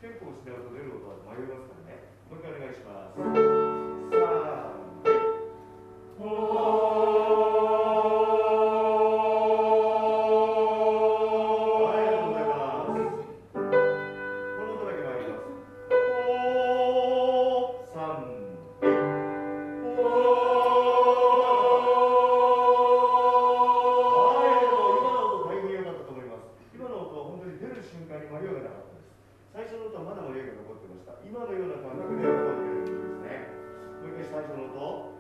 テンポをしながら出る音は迷いますからね。もう一回お願いします。最初の音はまだ迷いが残ってました。今のような感覚で音を入れるんですね。もう一回最初の音。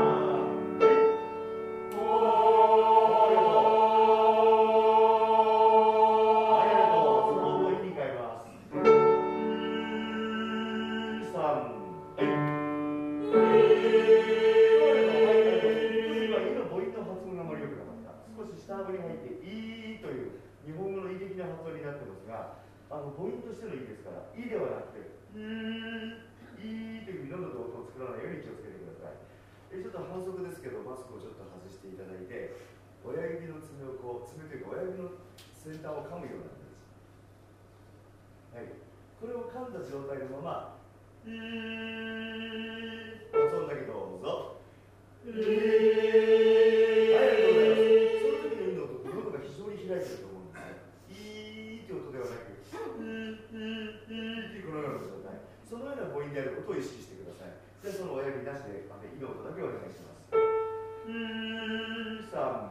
下顎に入って「い」という日本語の意的な発音になってますが、母音としての「い」ですから「い」ではなくて「い」というふうに喉で音を作らないように気をつけてください。ちょっと反則ですけど、マスクをちょっと外していただいて、親指の爪をこう、爪というか親指の先端を噛むような感じです。はい、これを噛んだ状態のまま「発音だけどうぞ。はい、ありがとうございます。喉が非常に開いてると思うんですね。いーって音ではなく、ってこのような状態。そのような母音であることを意識してください。じゃあその親指なしで、いの音だけお願いします。3、はい。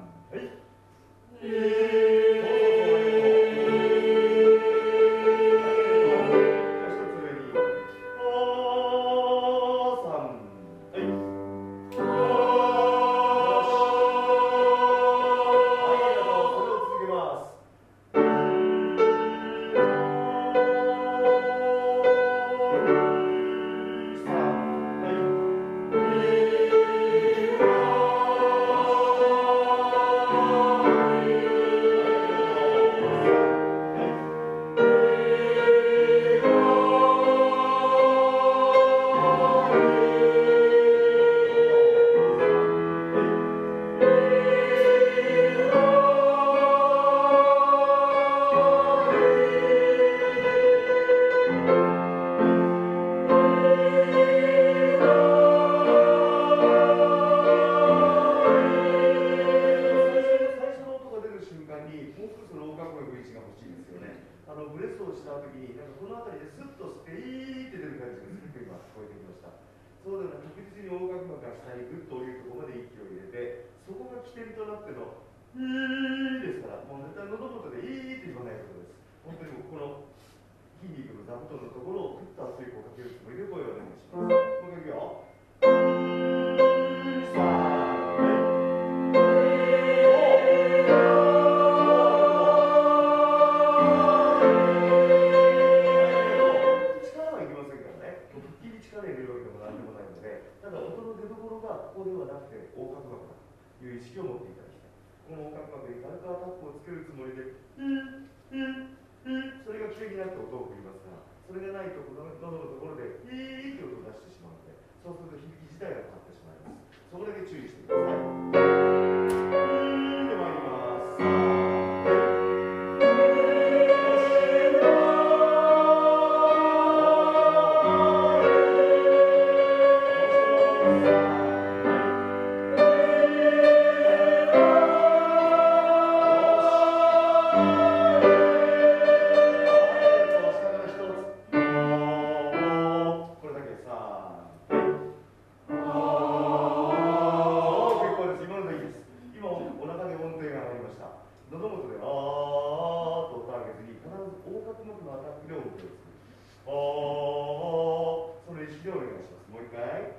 ブレスをしたときに、この辺りでスッと吸って、いーって出る感じがすると今聞こえてきました。そうだな、確実に横隔膜が下にグッと降りるところまで息を入れて、そこが起点となっての、いーですから、もう絶対喉元でいーって言わないことです。本当にもうこの筋肉の座布団のところをグッと圧力をかけるつもりで声をお願いします。もう一回いくよ。ただ音の出どころがここではなくて横隔膜だという意識を持っていただきたい。この横隔膜に軽くアタックをつけるつもりでそれが起点になって音を振りますが、それがないとこの喉のところでって音を出してしまうので、そうすると響き自体が変わってしまいます。そこだけ注意してください。で参ります。喉元で「あー」と音を上げずに、必ず横隔膜のアタックで音を作る。あー、その意識でお願いします。もう一回。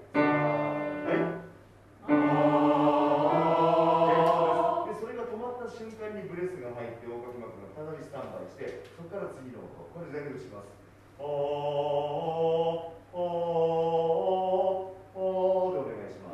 はい。でそれが止まった瞬間にブレスが入って横隔膜が再びスタンバイして、そこから次の音、これ全部します。あー、あー、あーでお願いします。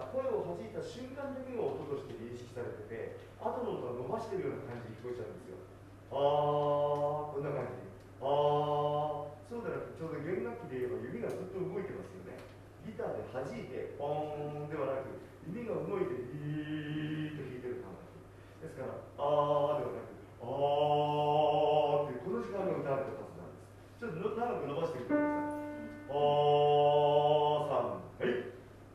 声を弾いた瞬間だけが音として認識されてて、後の音は伸ばしてるような感じに聞こえちゃうんですよ。こんな感じ。そうでなくて、ちょうど弦楽器で言えば指がずっと動いてますよね。ギターで弾いて、ポーンではなく、指が動いて、ビーッと弾いてる感覚。ですから、ではなく、っていう、この時間が歌われたはずなんです。ちょっと長く伸ばしてみてください。さん、はい。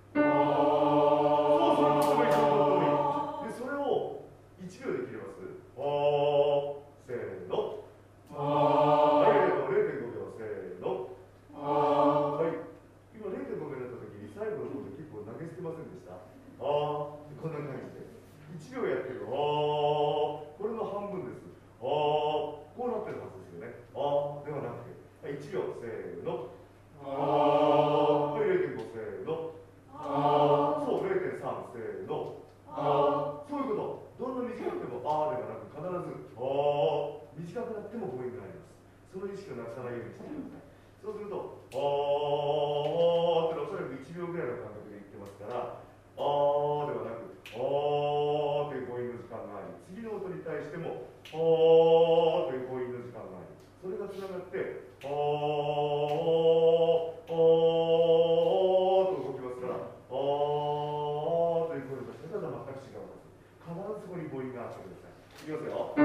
そうそう、で、それを1秒で切れます。せーの。はい、0.5秒、せーの。はい。今0.5秒になった時に最後の方で結構投げ捨てませんでした？こんな感じで。1秒やってる。これの半分です。こうなってるはずですよね。ではなくて。はい、1秒、せーの。はい、0.5、せーの。そう、0.3、せーの。そういうこと。どんな短くてもではなく、必ず短くなっても母音があります。その意識をなくさないようにしてください。そうすると、っておそらく1秒ぐらいの間隔で言ってますから、ではなく、っていう母音の時間があり、次の音に対しても、という母音の時間があり、それがつながって、と動きますから、という声としてただ全く違うはず。必ずそこに母音があってください。いきますよ。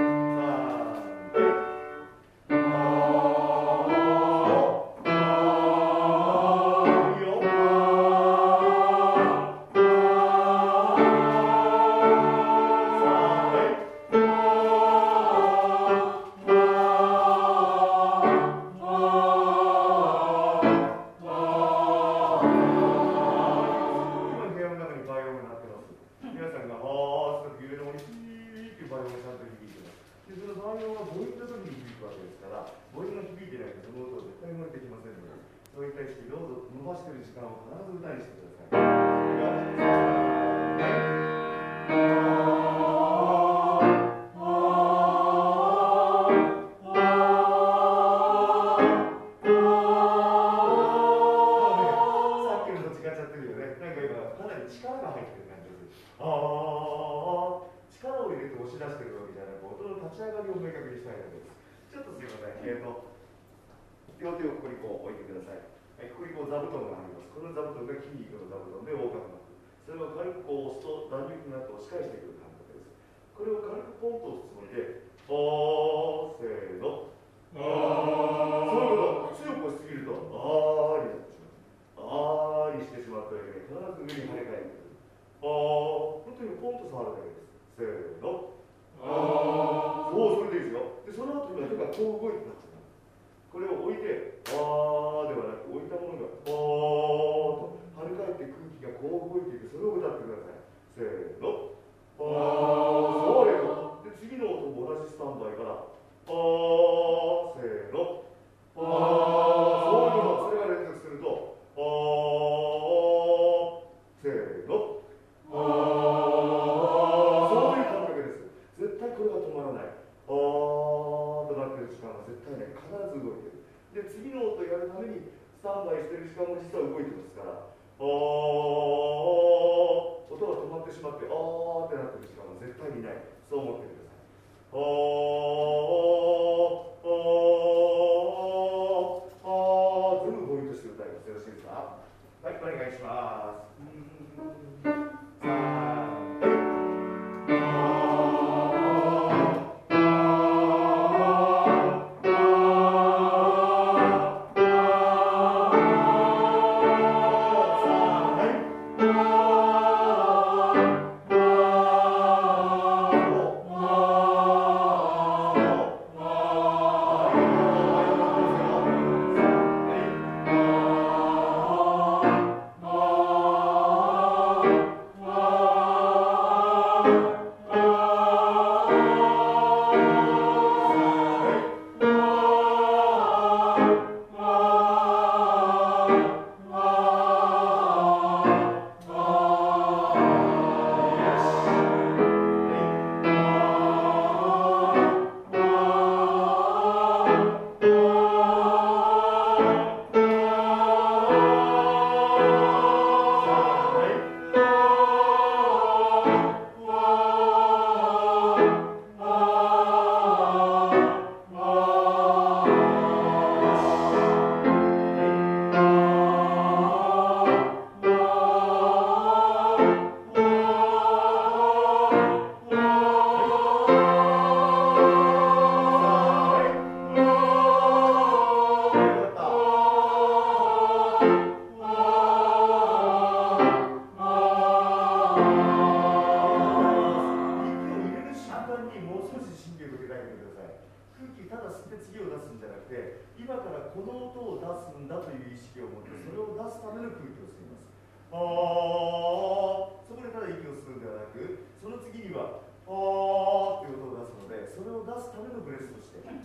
ための空気を吸います。そこでただ息を吸うんではなく、その次にはっていう音を出すので、それを出すためのブレスとして、次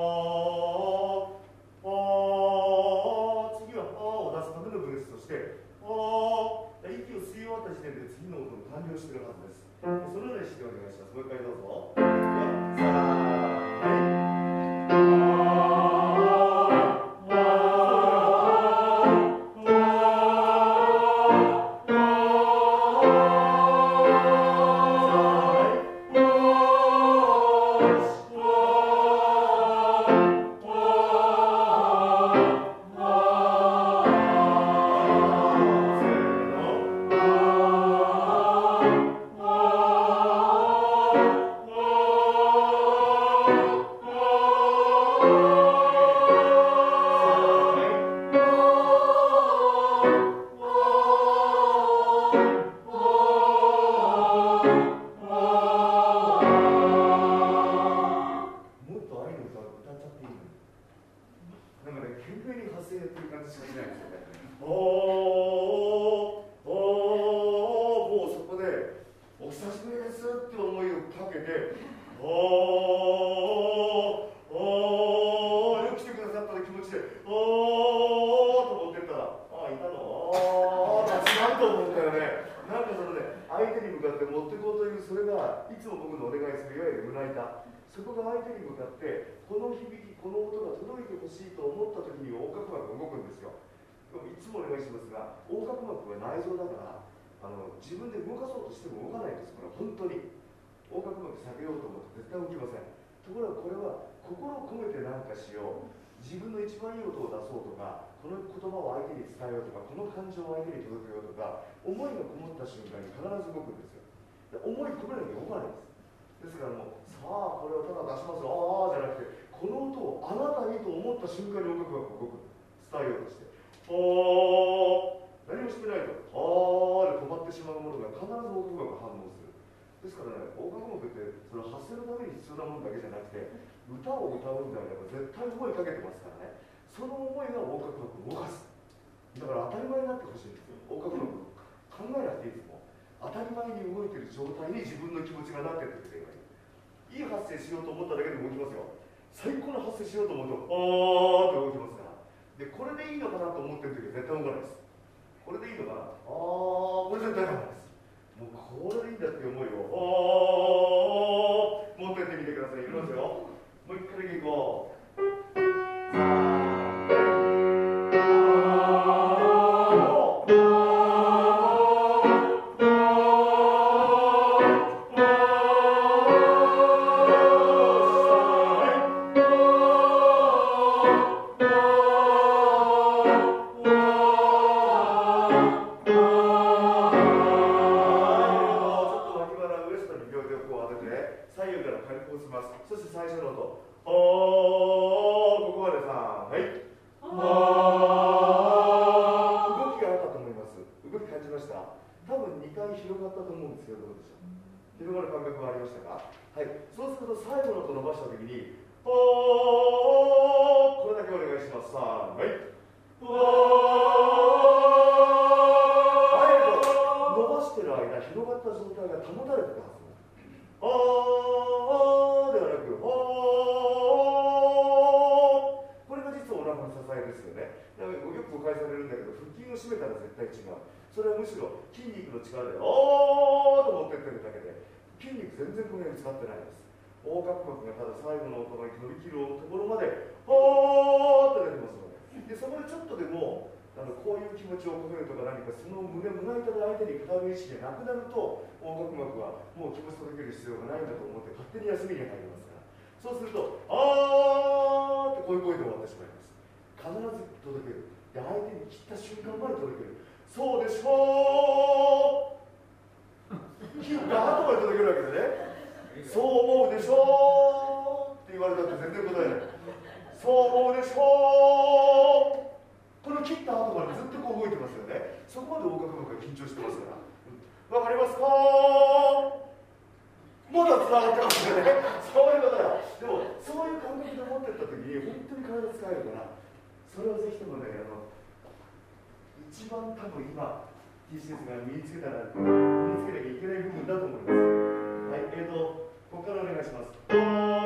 はを出すためのブレスとして、息を吸い終わった時点で次の音が完了しているはずです。そのようにしてお願いします。もう一回どうぞ。では、そこが相手に向かってこの響き、この音が届いてほしいと思った時に横隔膜が動くんですよ。いつもお願いしますが、横隔膜は内臓だから自分で動かそうとしても動かないんです。これは本当に横隔膜下げようと思って絶対動きません。ところがこれは心を込めて何かしよう、自分の一番いい音を出そうとか、この言葉を相手に伝えようとか、この感情を相手に届けようとか、思いがこもった瞬間に必ず動くんですよ。で思い込めなきゃ動かないんです。ですからもう、さあこれをただ出しますよ、じゃなくて、この音をあなたにと思った瞬間に音楽が動く、伝えようとして、何もしてないと、で止まってしまうものが必ず音楽が反応する。ですからね、音楽ってその発声のために必要なものだけじゃなくて、歌を歌うんであれば絶対思いかけてますからね、その思いが音楽を動かす。だから当たり前になってほしいんですよ。音楽の考えなくていいですもん。当たり前に動いている状態に自分の気持ちがなっていってくれればいい。いい発声しようと思っただけで動きますよ。最高の発声しようと思うとって動きますから。でこれでいいのかなと思ってる時は絶対動かないです。これでいいのかな、これ絶対ダメです。もうこれでいいんだっていう思いを持ってってみてください。いきますよ。もう一回だけいこう。そして最初の音、ここまでさ、はい。動きがあったと思います。動き感じました？多分2回広がったと思うんですけど、どうでしょう。広がる感覚はありましたか？はい。そうすると最後の音伸ばしたときに、これだけお願いします。さあ、はい。伸ばしてる間、広がった状態が保たれてたはず。ではなく、これが実はお腹の支えですよね。よく誤解されるんだけど、腹筋を締めたら絶対違う。それはむしろ筋肉の力でと持ってってるだけで、筋肉全然この辺使ってないんです。横隔膜がただ最後の音が伸びきるところまでと出てますので、そこでちょっとでもこういう気持ちを込めるとか何か、その胸板で相手に語る意識がなくなると、横隔膜はもう気持ち届ける必要がないんだと思って勝手に休みに入りますから。そうするとってこういう声で終わってしまいます。必ず届ける。で、相手に切った瞬間まで届ける。そうでしょう、切った後まで届けるわけでね。そう思うでしょって言われたって全然答えない。そう思うでしょう、この切った後までずっとこう動いてますよね。そこまで横隔膜が緊張してますから。わかりますか？まだつながってますよね。そういうことだ。でもそういう感覚で持ってった時に本当に体使えるから、それをぜひともね、 一番多分今 TCS が身につけなきゃいけない部分だと思います。はい、ここからお願いします。上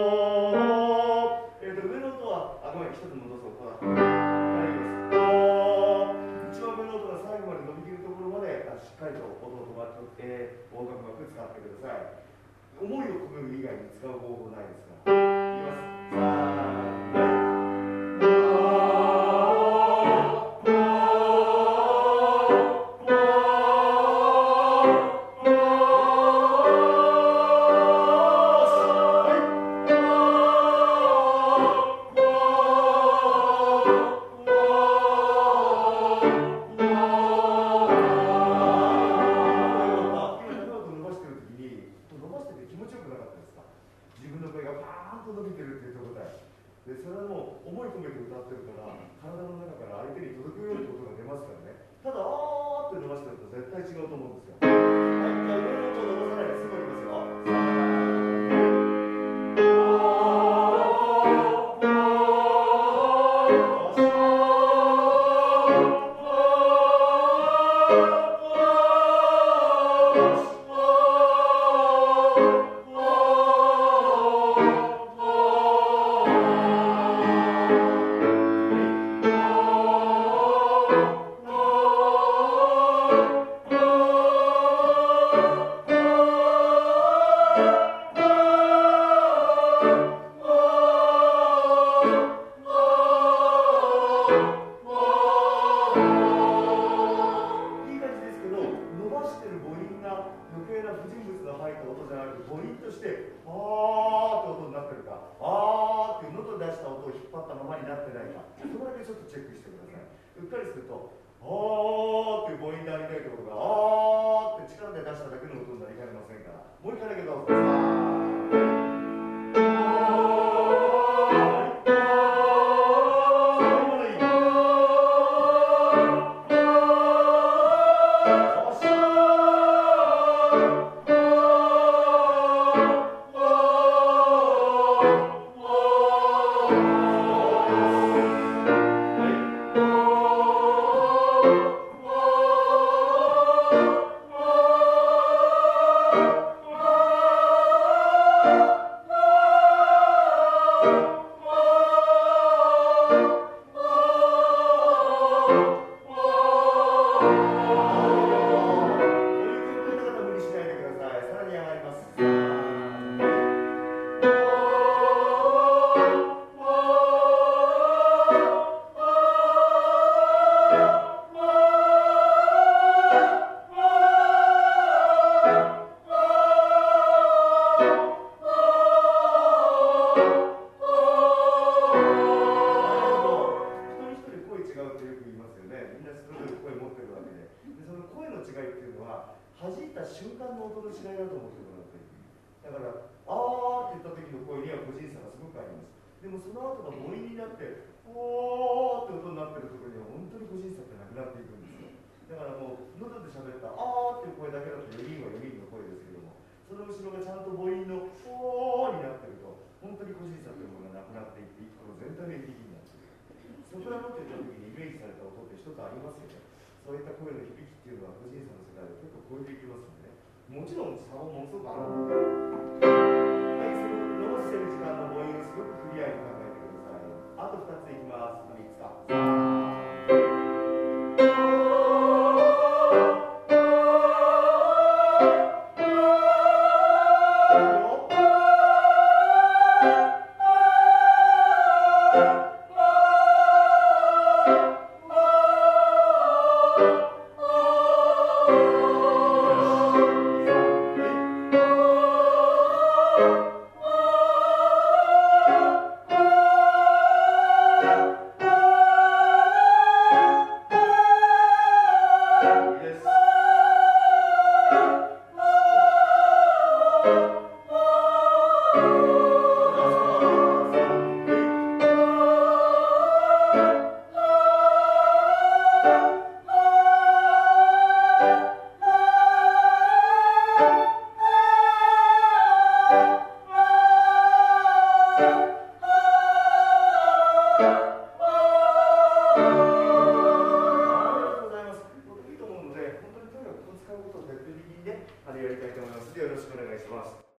の音は、ごめん、一つ戻そう。ほら、はい、一番上の音が最後まで伸びきるところまでしっかりと音を横隔膜使ってください。思いを込める以外に使う方法ないですから。いきます。 しくお願いします。